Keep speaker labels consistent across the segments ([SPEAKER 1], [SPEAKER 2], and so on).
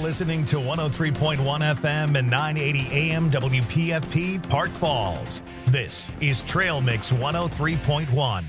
[SPEAKER 1] listening to 103.1 FM and 980 AM WPFP Park Falls. This is Trail Mix 103.1.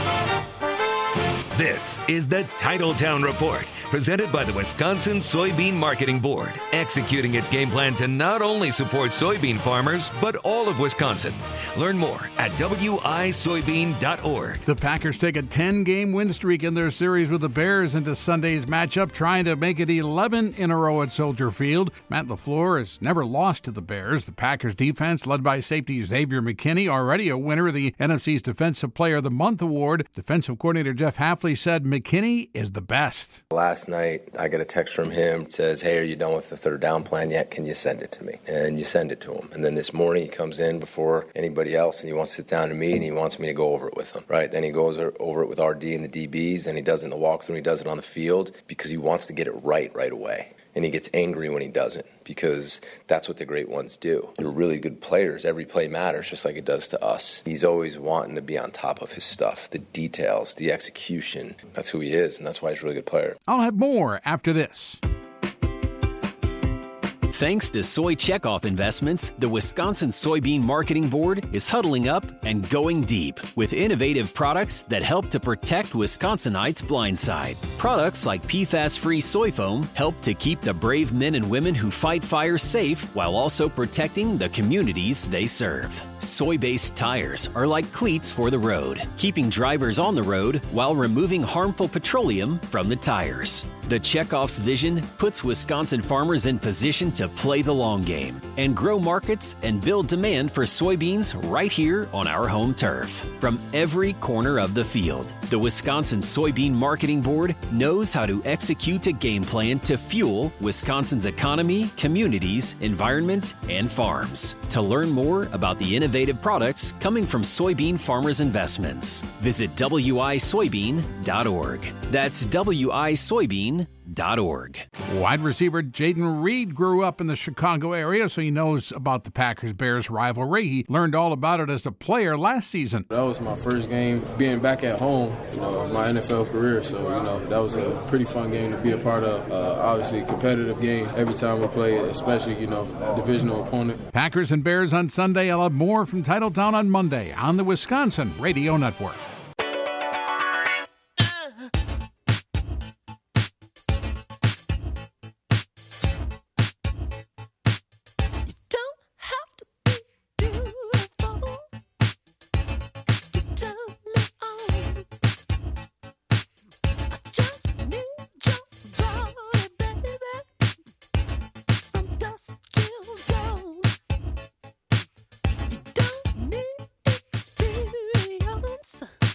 [SPEAKER 2] This is the Titletown Report, presented by the Wisconsin Soybean Marketing Board, executing its game plan to not only support soybean farmers, but all of Wisconsin. Learn more at wisoybean.org.
[SPEAKER 3] The Packers take a 10-game win streak in their series with the Bears into Sunday's matchup, trying to make it 11 in a row at Soldier Field. Matt LaFleur has never lost to the Bears. The Packers defense, led by safety Xavier McKinney, already a winner of the NFC's Defensive Player of the Month award. Defensive coordinator Jeff Hafley said McKinney is the best.
[SPEAKER 4] Last night, I get a text from him. It says, "Hey, are you done with the third down plan yet? Can you send it to me?" And you send it to him. And then this morning, he comes in before anybody else, and he wants to sit down to me, and he wants me to go over it with him. Right? Then he goes over it with RD and the DBs, and he does it in the walkthrough, and he does it on the field because he wants to get it right away. And he gets angry when he doesn't, because that's what the great ones do. They're really good players. Every play matters, just like it does to us. He's always wanting to be on top of his stuff, the details, the execution. That's who he is, and that's why he's a really good player.
[SPEAKER 3] I'll have more after this.
[SPEAKER 5] Thanks to Soy Checkoff Investments, the Wisconsin Soybean Marketing Board is huddling up and going deep with innovative products that help to protect Wisconsinites' blind side. Products like PFAS-free soy foam help to keep the brave men and women who fight fires safe while also protecting the communities they serve. Soy-based tires are like cleats for the road, keeping drivers on the road while removing harmful petroleum from the tires. The Checkoff's vision puts Wisconsin farmers in position to play the long game and grow markets and build demand for soybeans right here on our home turf. From every corner of the field, the Wisconsin Soybean Marketing Board knows how to execute a game plan to fuel Wisconsin's economy, communities, environment, and farms. To learn more about the innovative products coming from soybean farmers' investments, visit wisoybean.org. That's wisoybean.org.
[SPEAKER 3] Wide receiver Jaden Reed grew up in the Chicago area, so he knows about the Packers-Bears rivalry. He learned all about it as a player last season.
[SPEAKER 6] That was my first game being back at home, of my NFL career, so, that was a pretty fun game to be a part of. Obviously, a competitive game every time we play, especially, divisional opponent.
[SPEAKER 3] Packers and Bears on Sunday. I'll have more from Titletown on Monday on the Wisconsin Radio Network.
[SPEAKER 7] Experience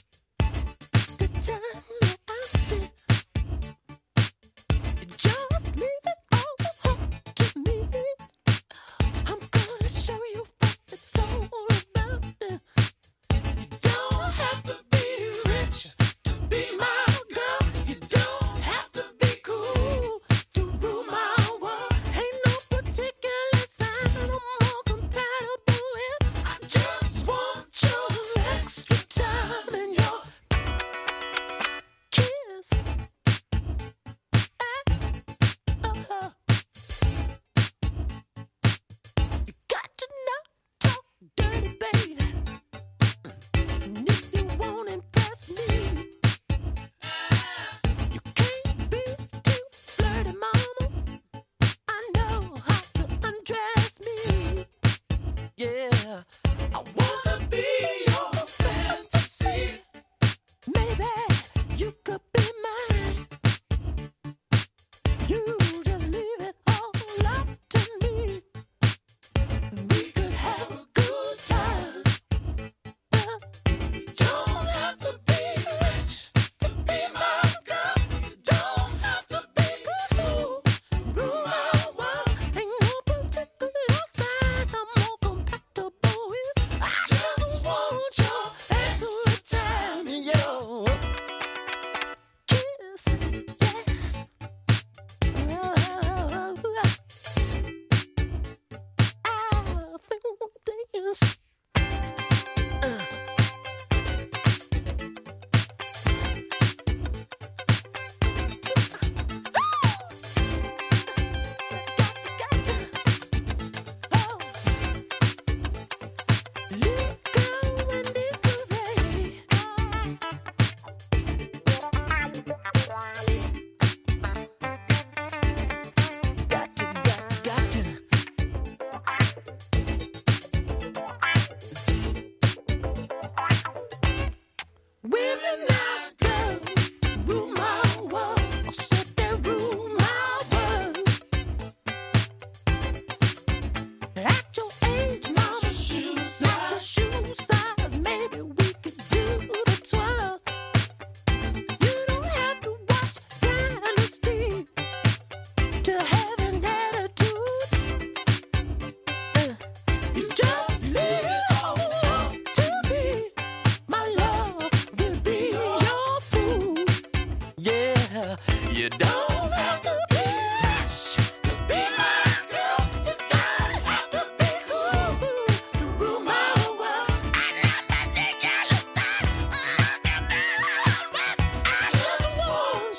[SPEAKER 7] You don't have to be rich to be my girl. You don't have to be cool to rule my world. I love that ridiculous stuff. Look at that hard work. I just want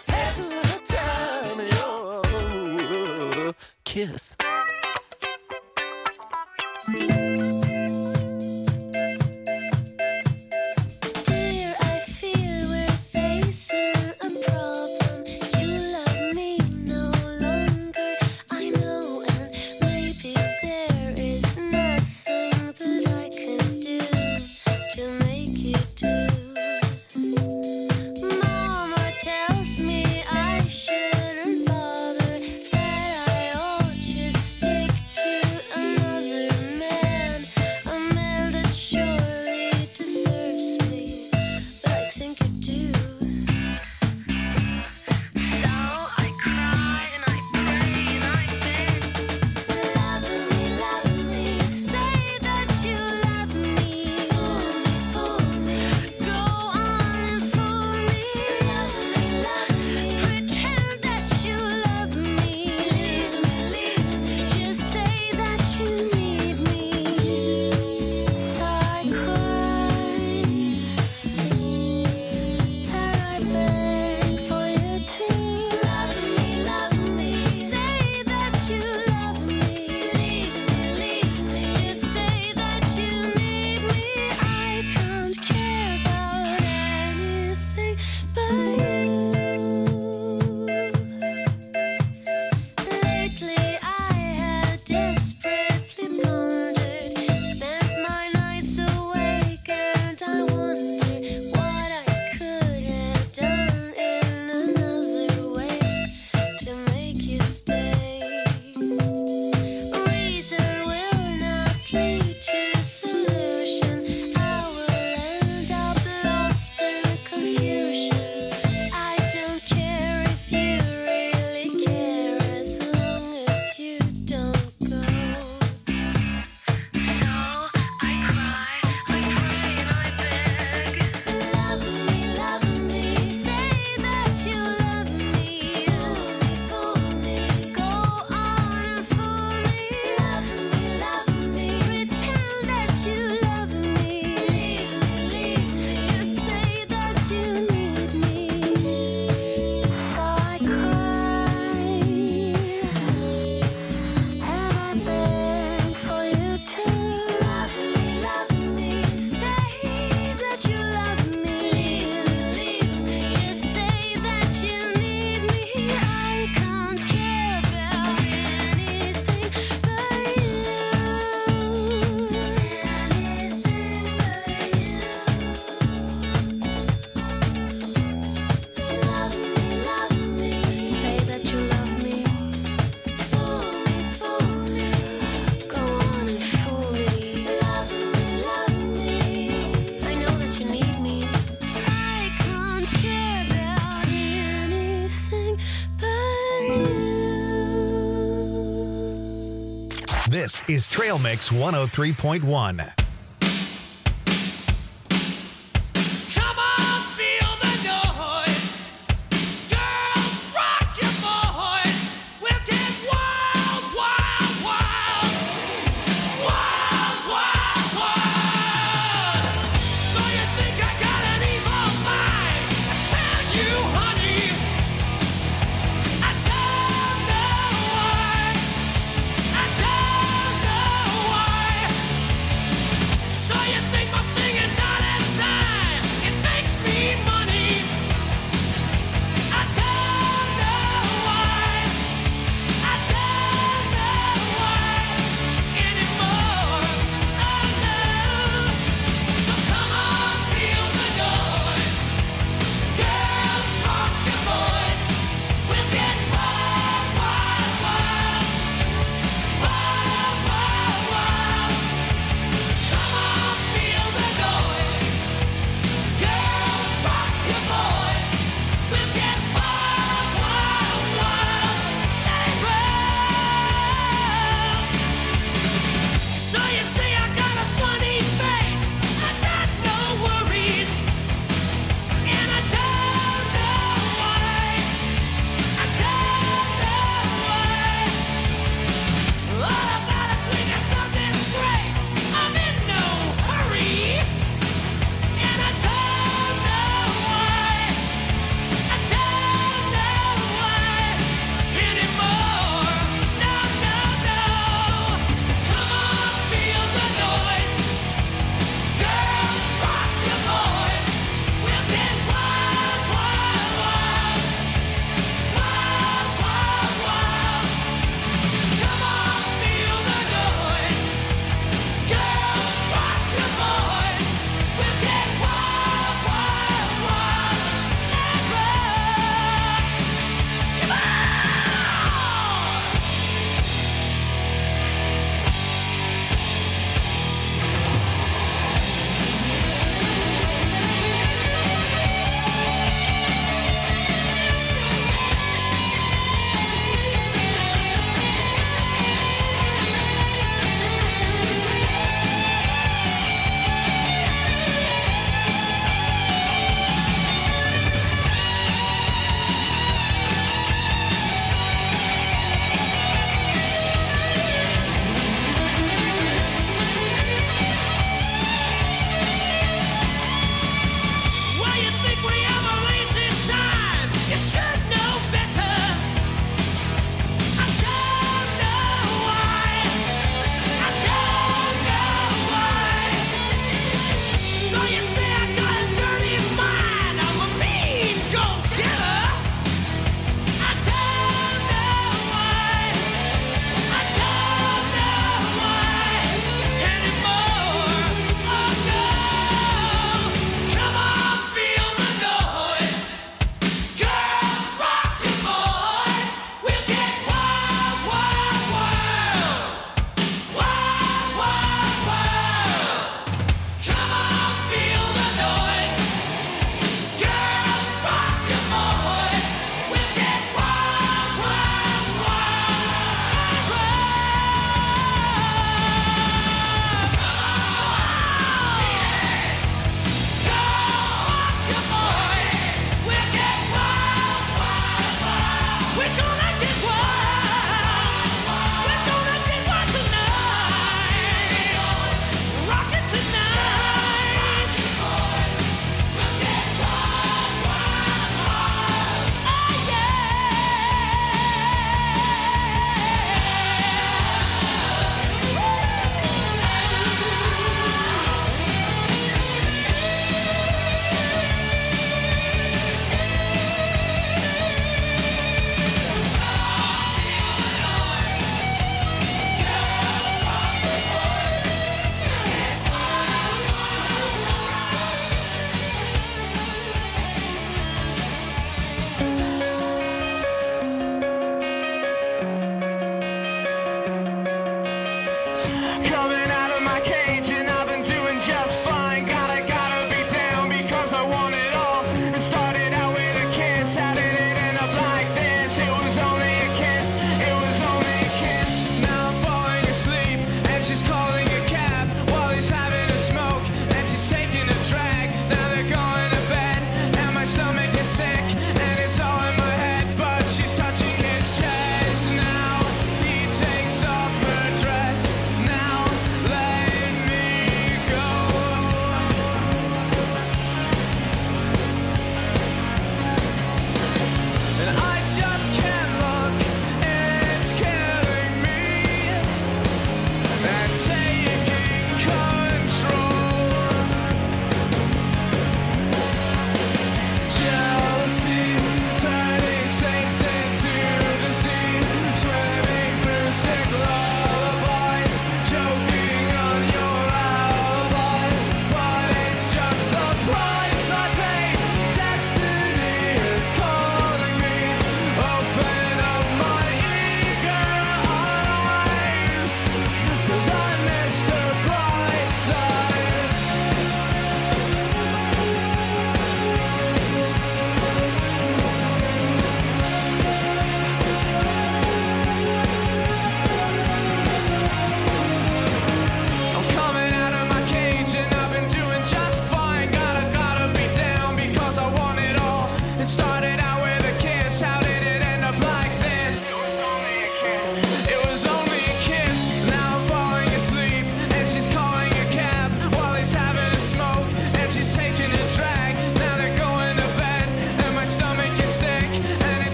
[SPEAKER 7] your extra time, your kiss.
[SPEAKER 8] Dear, I fear we're facing a problem. You love me no longer, I know, and maybe there is nothing that I can do to make you do. Mama tells me I shouldn't bother, that I ought just stick to another man, a man that surely deserves me, but I think you do. So I cry and I pray and I beg, love me, say that you love me, fool me, go on and fool me, pretend that you love me, just say that you need me. So I cry and I beg for you to love me, say that you love me, just say that you need me. I can't care about anything but you. Lately I have desperately pondered, spent my nights awake, and I wonder what I could have done in another way to make you stay. Reason will not lead to solution. I will end up lost in confusion. I don't care if you really care, as long as you don't go. So I cry, I pray and I beg, love me, say that you love me, fool me, go on and fool me, pretend that you love me, just say that you need me. So I cry and I beg for you to love me, say that you love me, just say that you need me. I can't care about anything but you. Love me, say that you love me, fool me, go on and fool me, love me, I know that you need me. I can't care about anything but you.
[SPEAKER 1] This is Trail Mix 103.1.
[SPEAKER 7] Come on, feel the noise. Girls, rock your voice. We'll get wild, wild, wild. Wild, wild, wild. So you think I got an evil mind? I tell you, honey, I don't know why. I don't know why.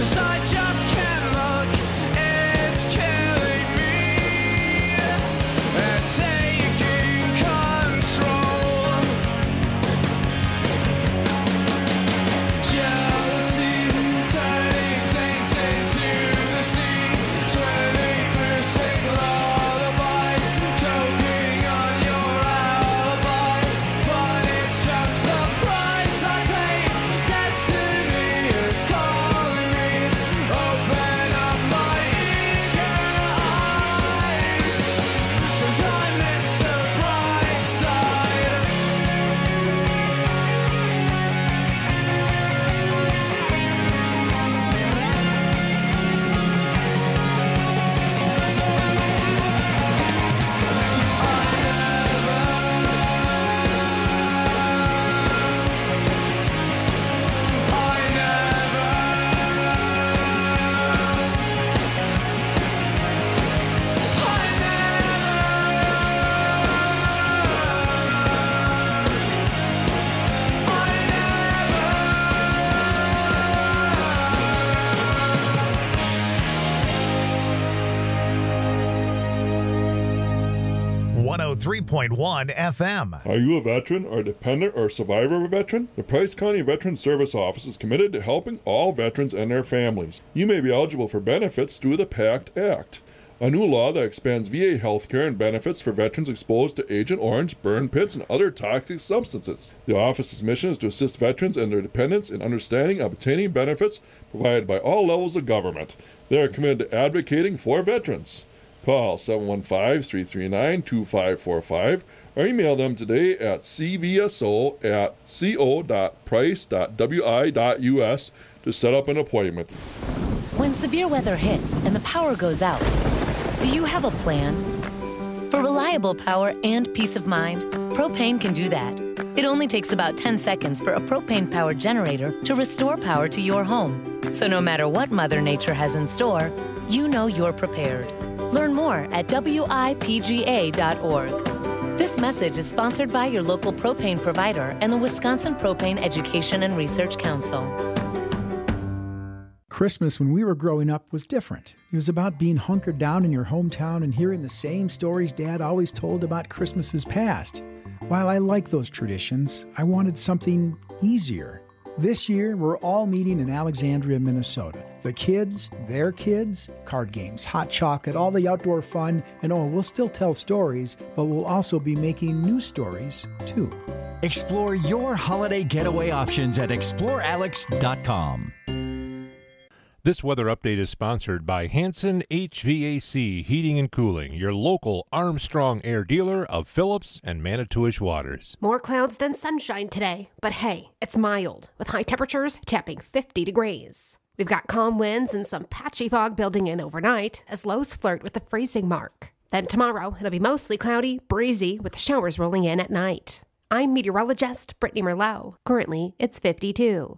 [SPEAKER 7] 'cause I just can't look. It's killing me. And taking control. Jealousy, turning saints into the sea, swimming through sick lullabies, choking on your alibis. But it's just the price I pay. Destiny is calling me. Open up my eager eyes, 'cause I miss the bright side.
[SPEAKER 1] .1 FM.
[SPEAKER 9] Are you a veteran or dependent or survivor of a veteran? The Price County Veteran Service Office is committed to helping all veterans and their families. You may be eligible for benefits through the PACT Act, a new law that expands VA health care and benefits for veterans exposed to Agent Orange, burn pits, and other toxic substances. The office's mission is to assist veterans and their dependents in understanding and obtaining benefits provided by all levels of government. They are committed to advocating for veterans. Call 715-339-2545 or email them today at cvso@co.price.wi.us to set up an appointment.
[SPEAKER 10] When severe weather hits and the power goes out, do you have a plan? For reliable power and peace of mind, Propane can do that. It only takes about 10 seconds for a propane-powered generator to restore power to your home. So no matter what Mother Nature has in store, you know you're prepared. Learn more at wipga.org. This message is sponsored by your local propane provider and the Wisconsin Propane Education and Research Council.
[SPEAKER 11] Christmas when we were growing up was different. It was about being hunkered down in your hometown and hearing the same stories Dad always told about Christmases past. While I like those traditions, I wanted something easier. This year, we're all meeting in Alexandria, Minnesota. The kids, their kids, card games, hot chocolate, all the outdoor fun, and we'll still tell stories, but we'll also be making new stories, too.
[SPEAKER 12] Explore your holiday getaway options at explorealex.com.
[SPEAKER 13] This weather update is sponsored by Hanson HVAC Heating and Cooling, your local Armstrong Air dealer of Phillips and Manitowish waters.
[SPEAKER 14] More clouds than sunshine today, but hey, it's mild, with high temperatures tapping 50 degrees. We've got calm winds and some patchy fog building in overnight as lows flirt with the freezing mark. Then tomorrow, it'll be mostly cloudy, breezy, with showers rolling in at night. I'm meteorologist Brittany Merlot. Currently, it's 52.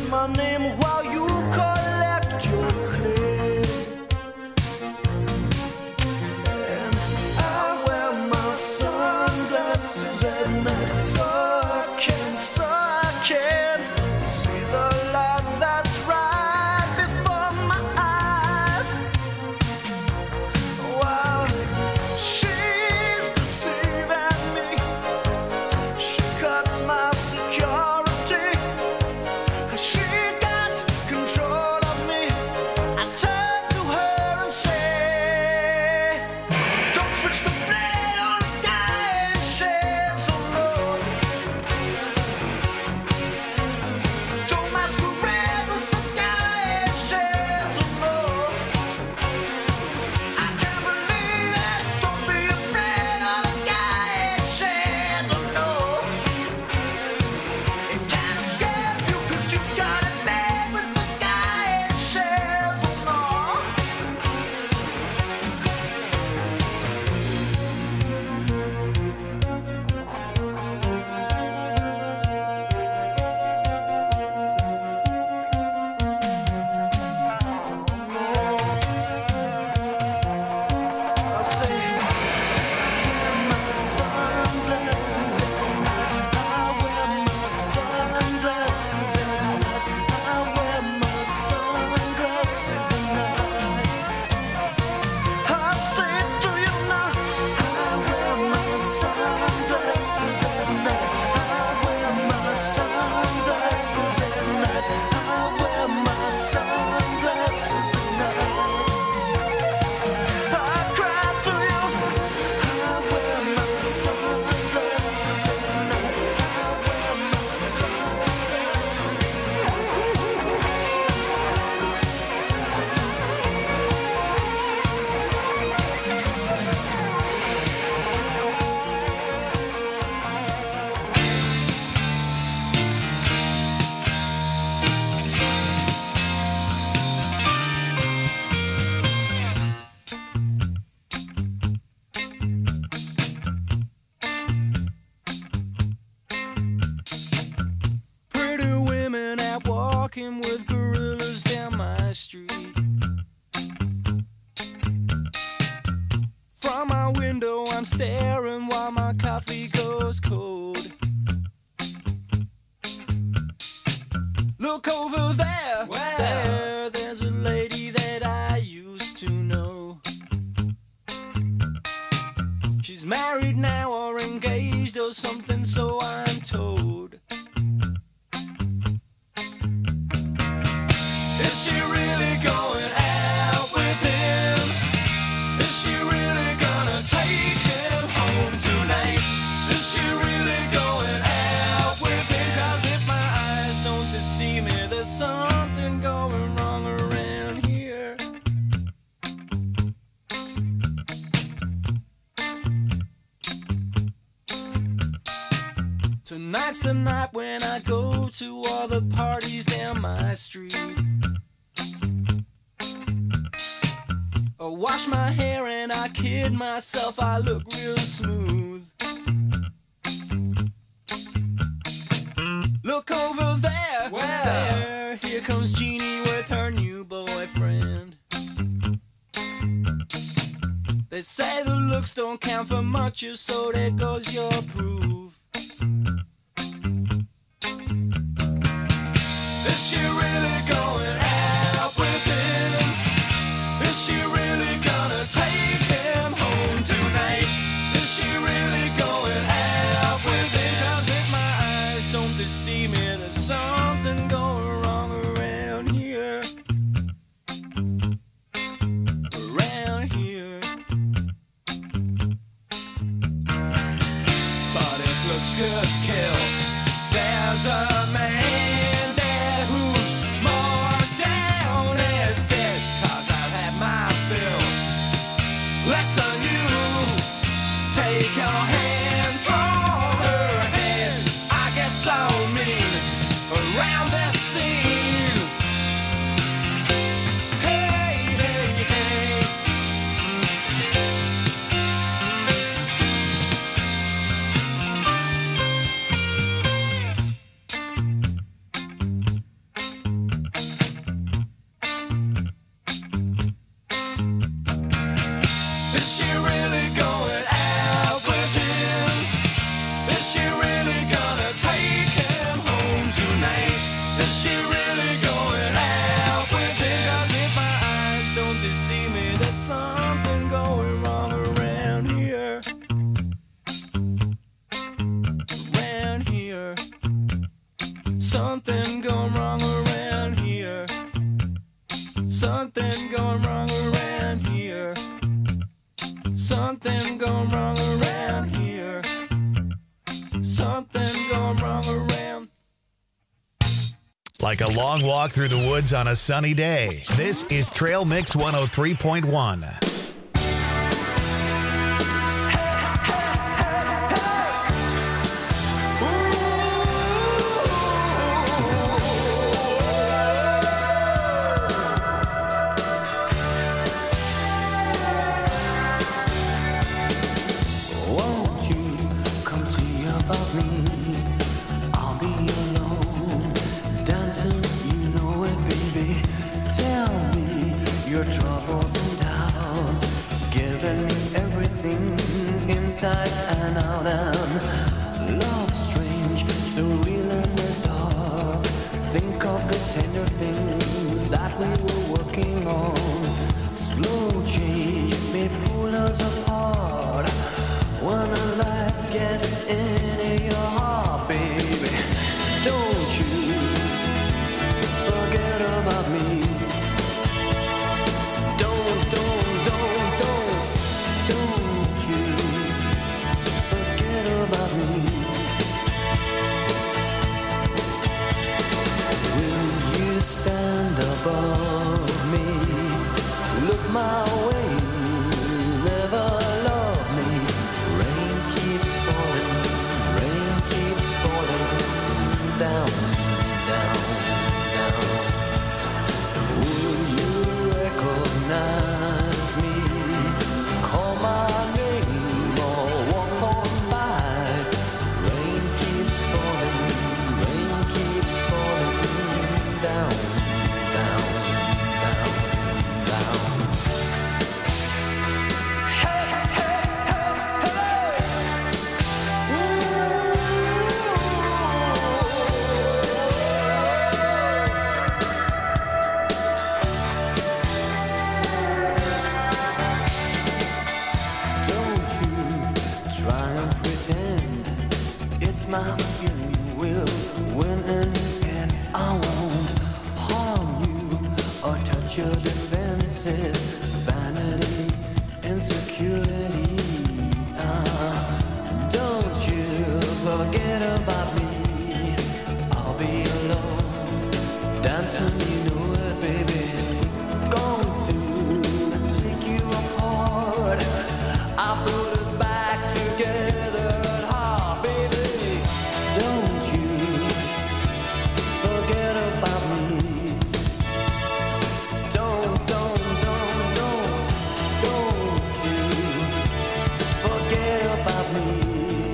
[SPEAKER 7] my name while you collect your claim. And I wear my sunglasses at night so I can see the light that's right before my eyes. While she's deceiving me, she cuts my security. She got control of me. I turn to her and say, don't switch the blade on the guy and shades of love. Don't masquerade with the guy and shades of love. I can't believe it. Don't be afraid of the guy and shades of love. It can't escape you 'cause you got it made with the guy and shades of love. I say, wear my sunglasses at night. I wear my sunglasses at night. I wear my sunglasses at night. I say it to you now. I wear my sunglasses at night. I wear my sunglasses at night. I wear my sunglasses at night. I cry to you. I wear my sunglasses at night. I wear my sunglasses. Pretty women out walking with gorillas down my street. From my window, I'm staring while my coffee goes cold. Look over there, there's a lady that I used to know. She's married now or engaged or something, so I'm told. Is she really going out with him? Is she really gonna take him home tonight? Is she really going out with him? 'Cause if my eyes don't deceive me, there's something going wrong around here. Tonight's the night when I go to all the parties down my street. I wash my hair and I kid myself, I look real smooth. Look over there, there, here comes Jeannie with her new boyfriend. They say the looks don't count for much, so there goes your proof. Is she really going out with him? Is she really gonna take him home tonight? Is she really going out with him? 'Cause if my eyes don't deceive me, there's something going wrong around here. Around here. But if looks could kill, there's a man there who's more down as dead. 'Cause I've had my fill. Listen, you take your hands from her head. I get so mean around this scene. Hey, hey, hey. really going out with it. 'Cause if my eyes don't deceive me, there's something going wrong around here. Around here. Something going wrong around here. Something going wrong around here. Something going wrong around here. Something going wrong around.
[SPEAKER 1] Like a long walk through the woods on a sunny day, this is Trail Mix 103.1.
[SPEAKER 7] Won't you come see about me? I'll be alone, dancing, you know it, baby. Tell me your troubles and doubts, giving me everything inside and out. And love strange, so real in the dark. Think of the tender things that we were working on. Slow change may pull us apart. When a light gets into your heart, baby, don't you forget about me. Don't you forget about me. Will you stand above me? Look my way, never love me. Rain keeps falling down, down, down. Will you recognize me? Call my name or walk on by. Rain keeps falling down, down, down, down. Try and pretend it's my feeling will win in the end. I won't harm you or touch your defenses. Vanity, insecurity. Don't you forget about me. I'll be alone, dancing, you know it, baby. Going to take you apart. I put us back together at heart, baby. Don't you forget about me. Don't you forget about me.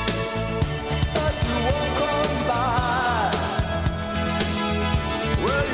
[SPEAKER 7] But you walk on by. Well,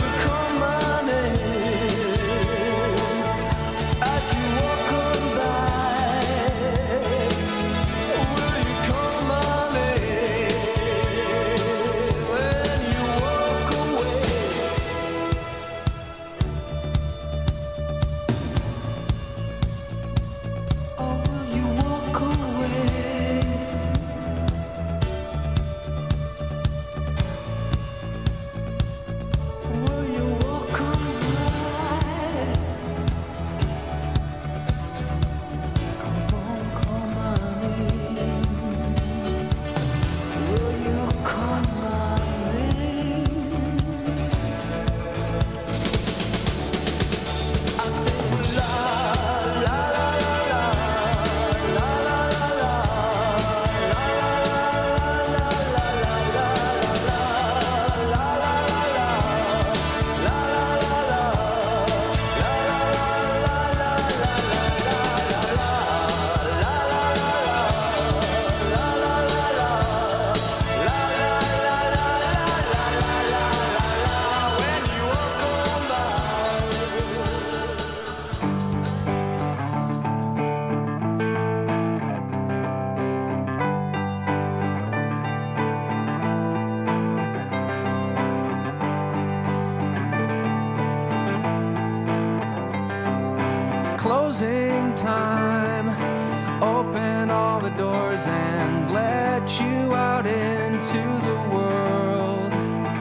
[SPEAKER 15] Closing time. Open all the doors and let you out into the world.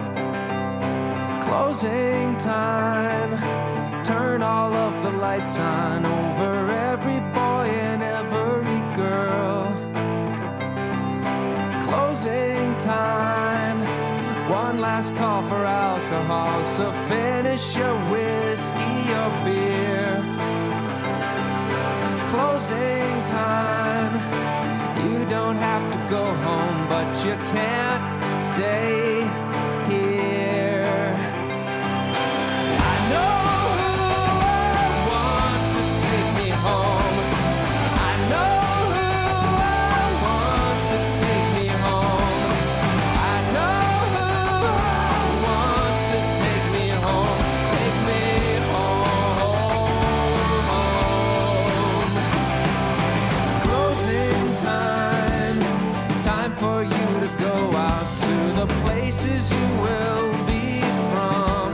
[SPEAKER 15] Closing time. Turn all of the lights on over every boy and every girl. Closing time. One last call for alcohol, so finish your whiskey or beer. Closing time. You don't have to go home, but you can't stay here. I know who I want to take me home. I know who I want to take me home. I know who I want to take me home. Take me home. Closing time. Time for you to go out to the places you will be from.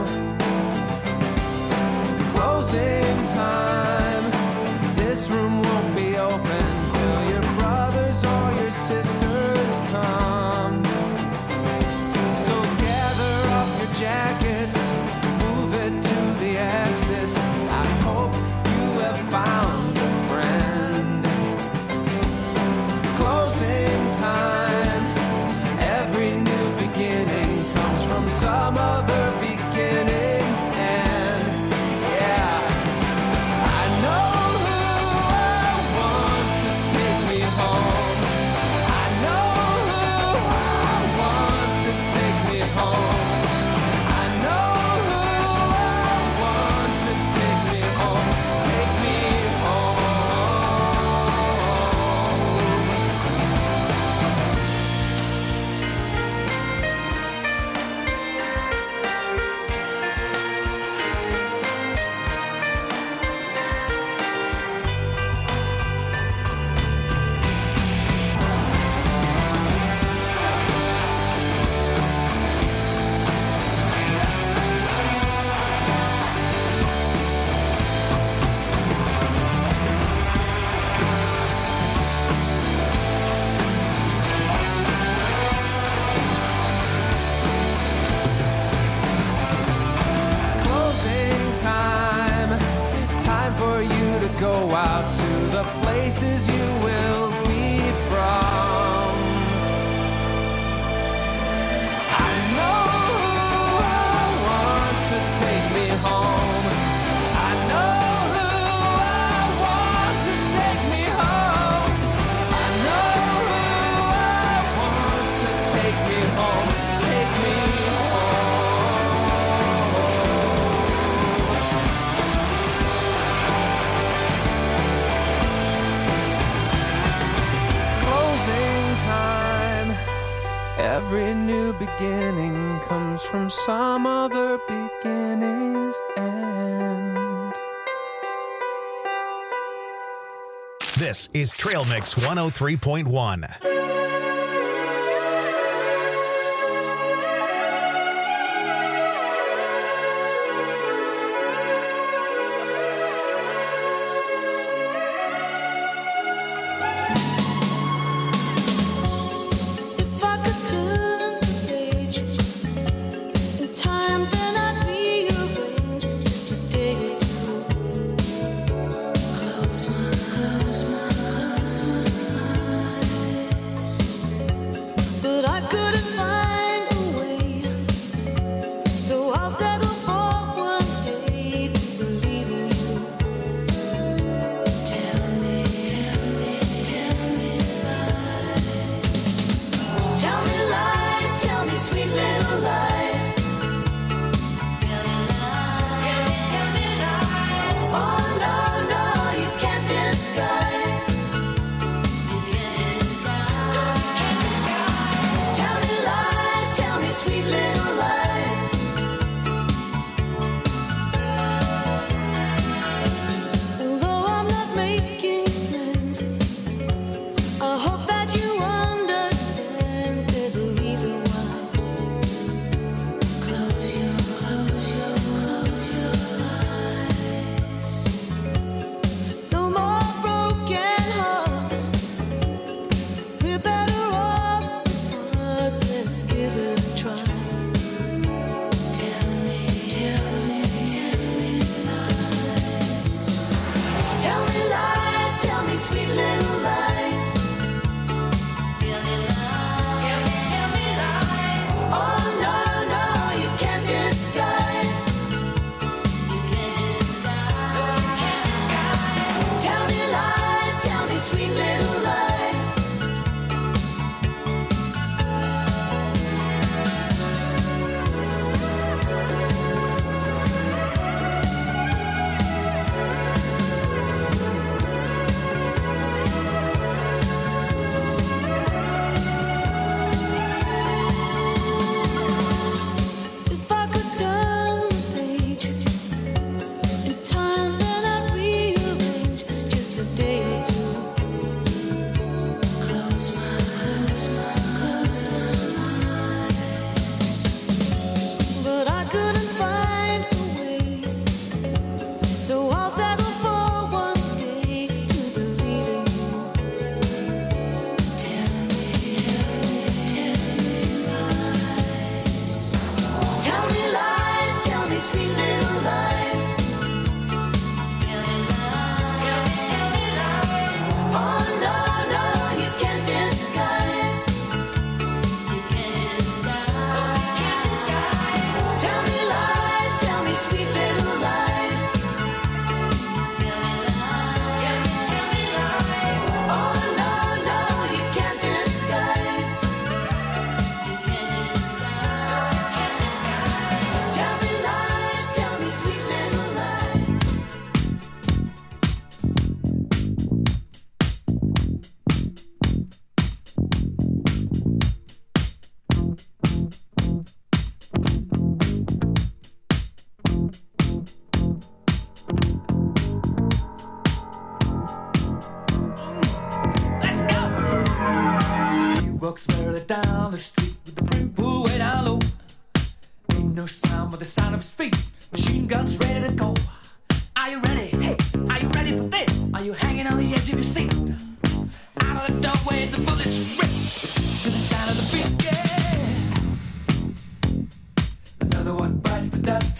[SPEAKER 15] Closing time. This room won't be open till your brothers or your sisters come. So gather up your jackets, move it to the exits. I hope you have found a friend. Closing time. Every new beginning comes from some other beginning's end. Yeah. I know who I want to take me home. I know who I want to take me home. I know who I want to take me home. Take me home. Closing time. Time for you to go out to the places you will be from. I know who I want to take me home. I know who I want to take me home. I know who I want to take me home. Take me Closing time. Every new beginning comes from some other beginning's end.
[SPEAKER 1] This is Trail Mix 103.1.
[SPEAKER 7] If I could turn the page in time, then I'd rearrange just a day or two. Close my eyes, but I couldn't find a way. So I'll settle for one day to believe in you. Tell me lies. Tell me lies, tell me sweet little lies.
[SPEAKER 15] around with the sound of his feet. Machine guns ready to go. Are you ready? Hey, are you ready for this? Are you hanging on the edge of your seat? Out of the doorway, the bullets rip to the sound of the beat. Yeah. Another one bites the dust.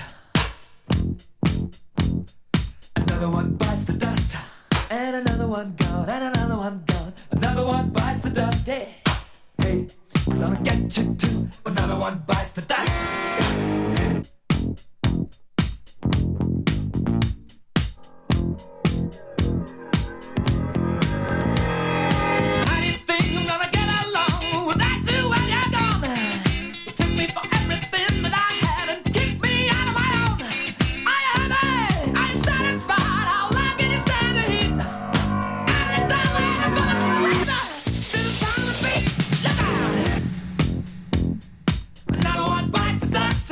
[SPEAKER 15] Another one bites the dust. And another one gone. And another one gone. Another one bites the dust. Hey, hey, I'm gonna get you too. Another one bites the dust. How do you think I'm gonna get along without you when you're gone? You took me for everything that I had and kicked me out of my own. Are you happy? Are you satisfied? How long can you stand the heat? Out of the doorway, the bullets ring out to the sound of the beat. Look out! Another one bites the dust.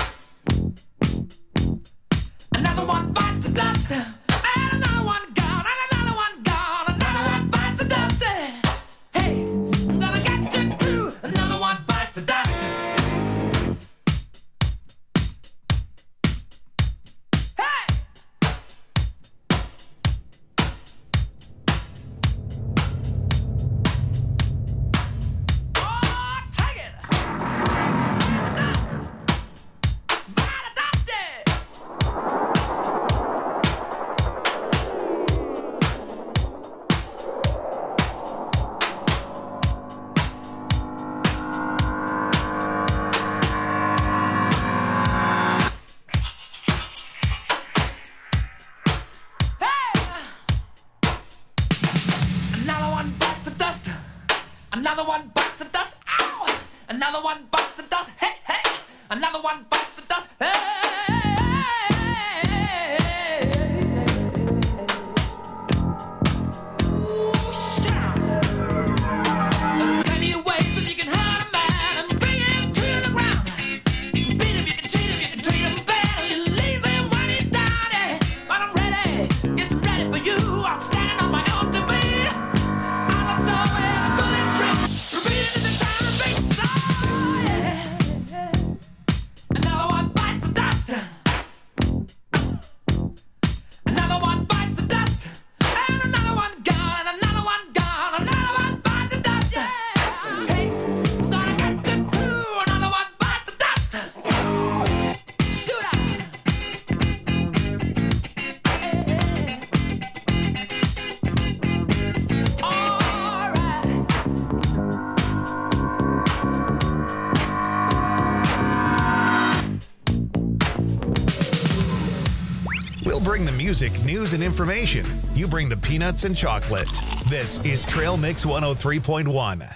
[SPEAKER 15] Another one bites the dust. And another one gone. And another one gone. Another one bites the dust. Hey, I'm gonna get you too. Another one bites the dust. Hey! Oh, take it! Dust! By the dust! Another one bites the dust. Another one bites the dust. Ow! Another one bites the dust. Hey, hey! Another one bites the dust. Hey! Ooh, shout! There are plenty of ways that you can hurt a man and bring him to the ground. You can beat him, you can cheat him, you can treat him bad, or you leave him when he's down. Yeah. But I'm ready, yes, I'm ready for you. I'm standing on my own two feet. Out the doorway, the bullets rip, repeating to the sound of bass. Oh, yeah. Another one bites the dust. Another one bites the dust. And another one gone. And another one gone. Another one bites the dust. Yeah. Hey, I'm gonna get you too. Another one bites the dust. Shoot out. All right.
[SPEAKER 1] We'll bring the music, news, and information. You bring the peanuts and chocolate. This is Trail Mix 103.1.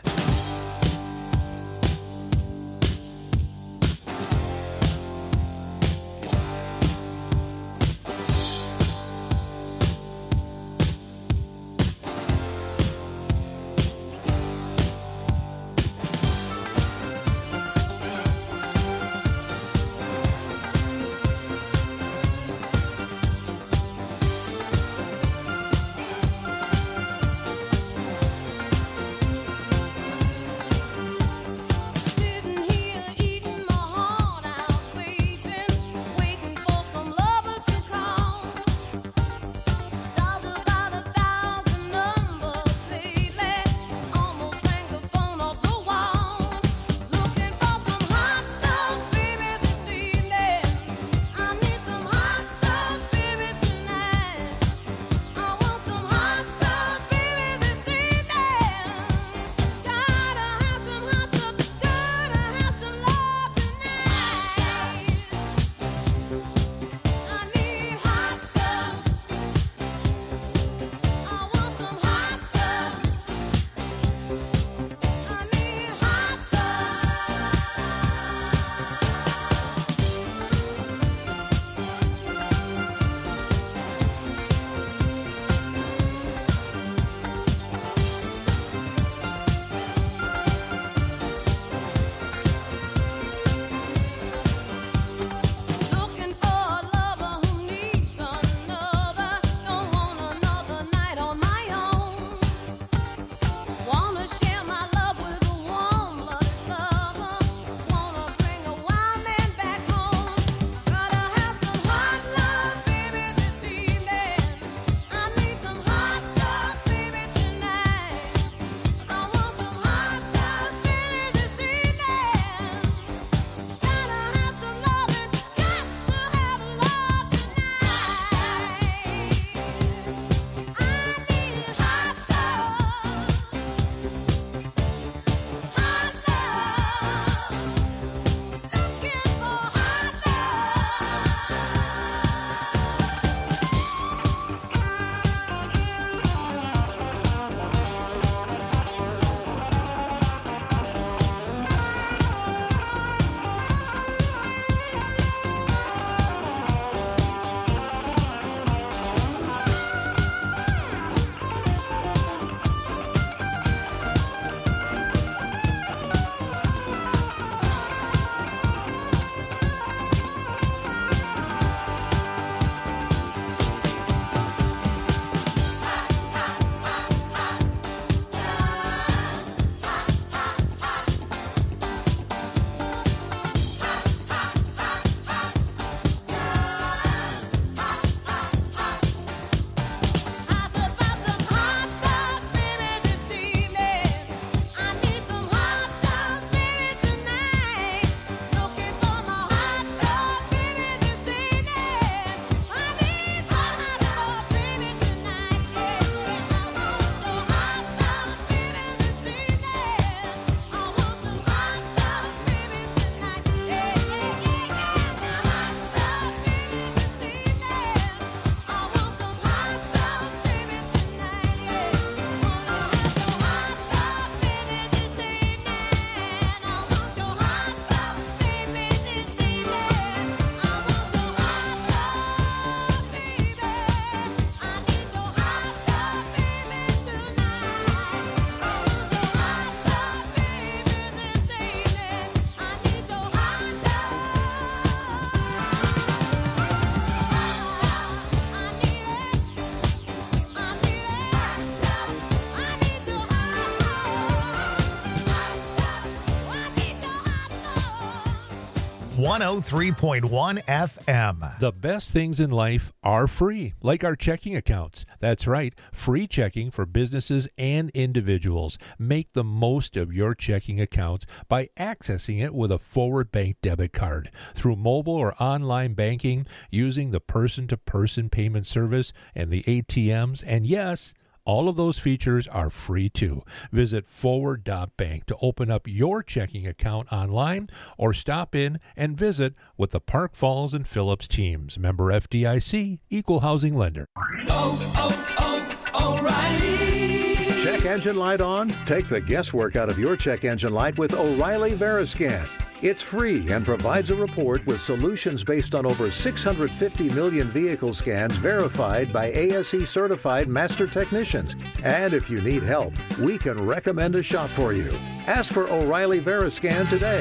[SPEAKER 1] 103.1 FM.
[SPEAKER 13] The best things in life are free, like our checking accounts. That's right, free checking for businesses and individuals. Make the most of your checking accounts by accessing it with a Forward Bank debit card through mobile or online banking, using the person-to-person payment service and the ATMs. And yes, all of those features are free too. Visit forward.bank to open up your checking account online or stop in and visit with the Park Falls and Phillips teams. Member FDIC, Equal Housing Lender.
[SPEAKER 16] O'Reilly. Check engine light on? Take the guesswork out of your check engine light with O'Reilly Veriscan. It's free and provides a report with solutions based on over 650 million vehicle scans verified by ASE certified master technicians. And if you need help, we can recommend a shop for you. Ask for O'Reilly Veriscan today.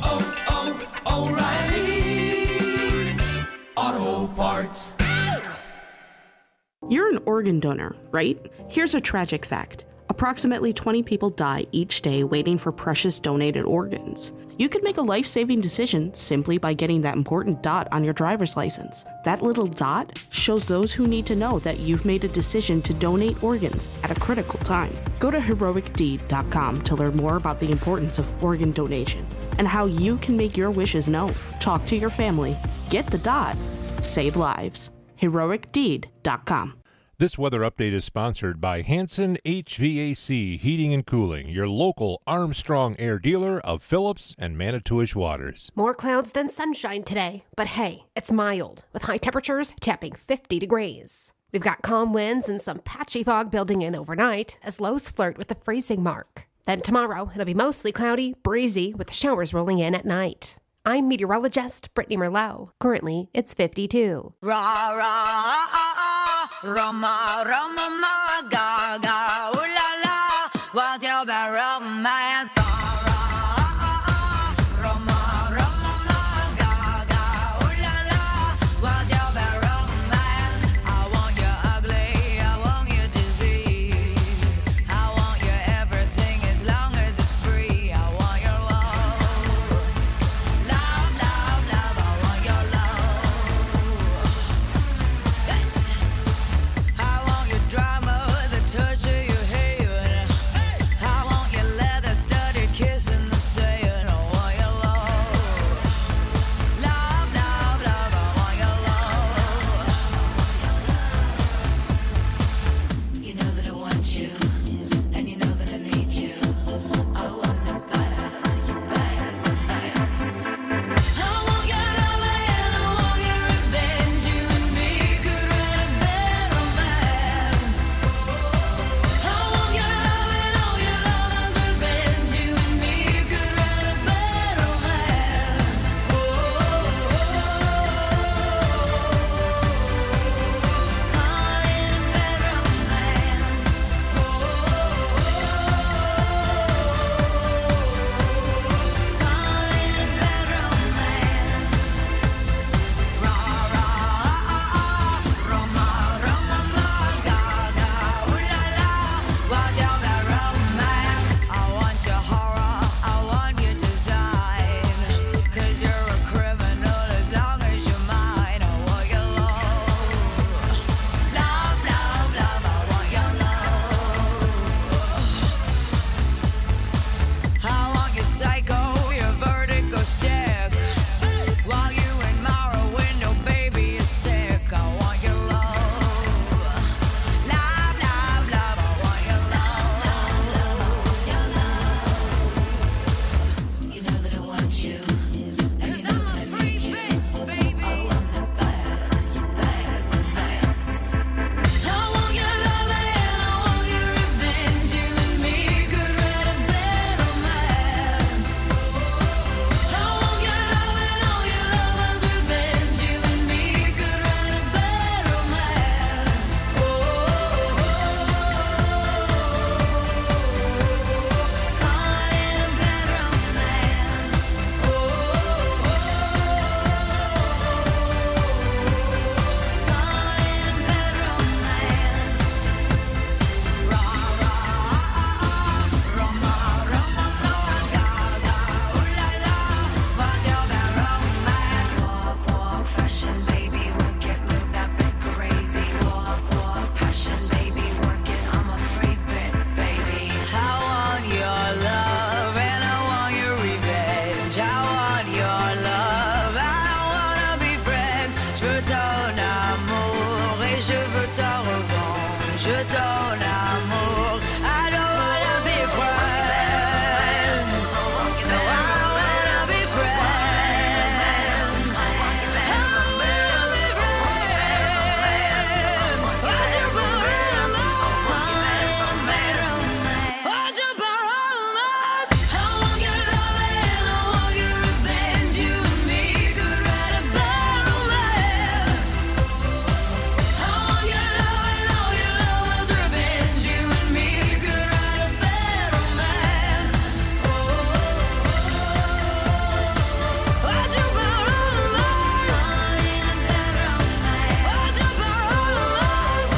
[SPEAKER 17] O'Reilly Auto Parts.
[SPEAKER 18] You're an organ donor, right? Here's a tragic fact. Approximately 20 people die each day waiting for precious donated organs. You could make a life-saving decision simply by getting that important dot on your driver's license. That little dot shows those who need to know that you've made a decision to donate organs at a critical time. Go to heroicdeed.com to learn more about the importance of organ donation and how you can make your wishes known. Talk to your family. Get the dot. Save lives. heroicdeed.com.
[SPEAKER 13] This weather update is sponsored by Hanson HVAC Heating and Cooling, your local Armstrong Air dealer of Phillips and Manitowish Waters.
[SPEAKER 14] More clouds than sunshine today, but hey, it's mild, with high temperatures tapping 50 degrees. We've got calm winds and some patchy fog building in overnight as lows flirt with the freezing mark. Then tomorrow, it'll be mostly cloudy, breezy, with showers rolling in at night. I'm meteorologist Brittany Merlot. Currently, it's 52.
[SPEAKER 7] Ra ra Roma Roma ma ga ga ooh la la, what's your bad romance? Roma Roma ma ga ga ooh la la, what's your bad romance? I want you ugly, I want you disease, I want you everything as long as it's free. I want your love, love, love, love. I want your love. I want your drama, the touch of your je donne l'amour. I don't wanna be friends. No, I don't wanna be friends. I don't wanna be friends. Why'd you borrow mine? Why'd you borrow mine? I want your love and I want your revenge. You and me could write a bad romance. I want your love and all your love's revenge. You and me could write a bad romance. Why'd you borrow mine? Why'd you borrow mine?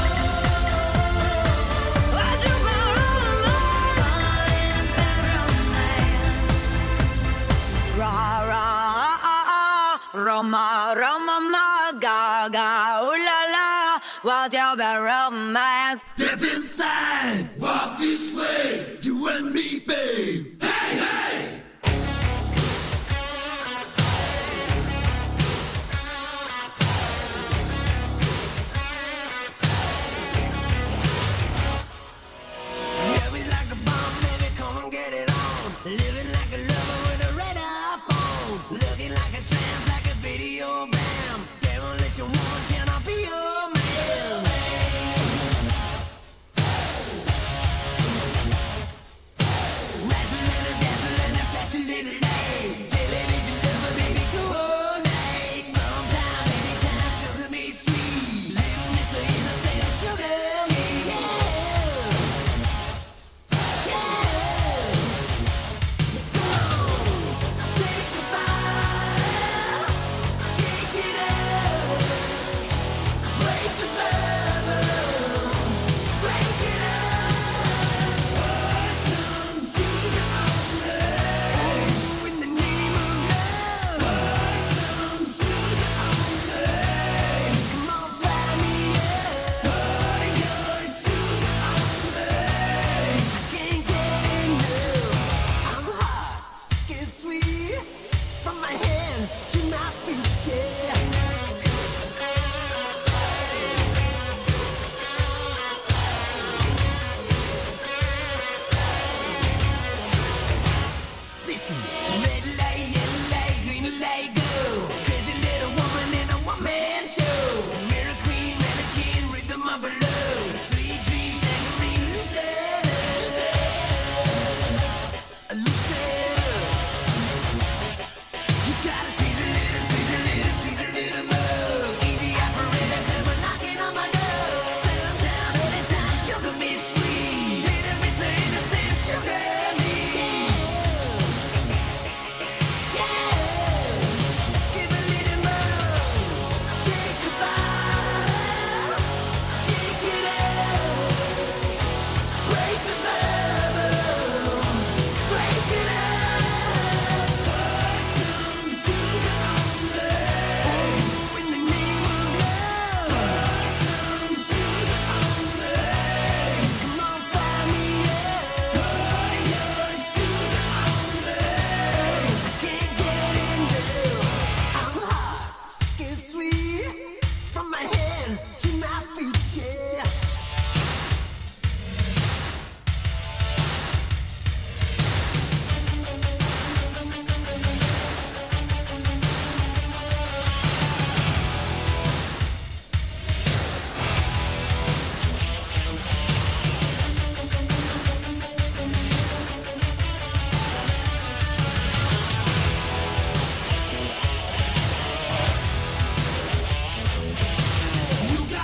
[SPEAKER 7] Why'd you borrow mine? Ra ra Roma Roma ma ga ga ooh la la. What's your bad romance? Step inside, walk this way, you and me, babe. Hey hey. Yeah, we like a bomb, baby, come and get it on. Living like a lover with a red iPhone. Looking like a tramp, like a video bam. Demolition woman, can I be your man? Dazzling, flashing little light. Television lover, baby, go all night. Sometime, anytime, sugar me sweet. Little Miss Innocent, sugar me, yeah. Sweet from my head to my feet, yeah. Listen, red light, yellow light, green light, go. Crazy little woman in a one-man show. Mirror queen, mannequin, rhythm of below. Sweet dreams, saccharine, Lucetta. Lucetta. You gotta squeeze a little, tease a little more. Easy operator, come on knocking on my door. Sometime, anytime, sugar me sweet. Little Miss Innocent, sugar me. Give a little more, take a bite, shake it up, break the bubble, break it up. Put some sugar on me, in the name of love. Put some sugar on me, come on, fire me up. Put your sugar on me, I can't get enough. I'm hot, sticky sweet, from my head to my feet, yeah. You got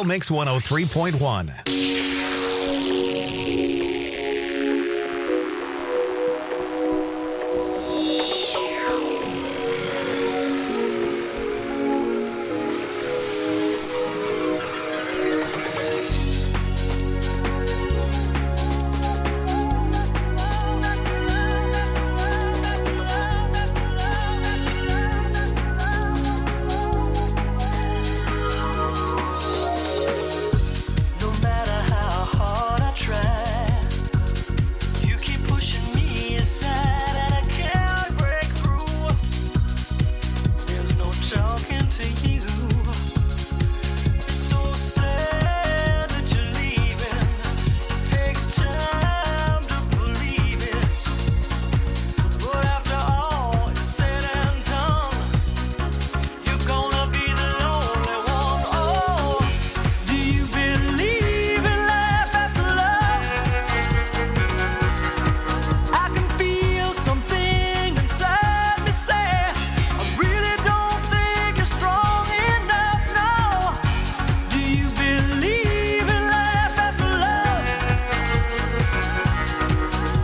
[SPEAKER 1] Trail Mix 103.1.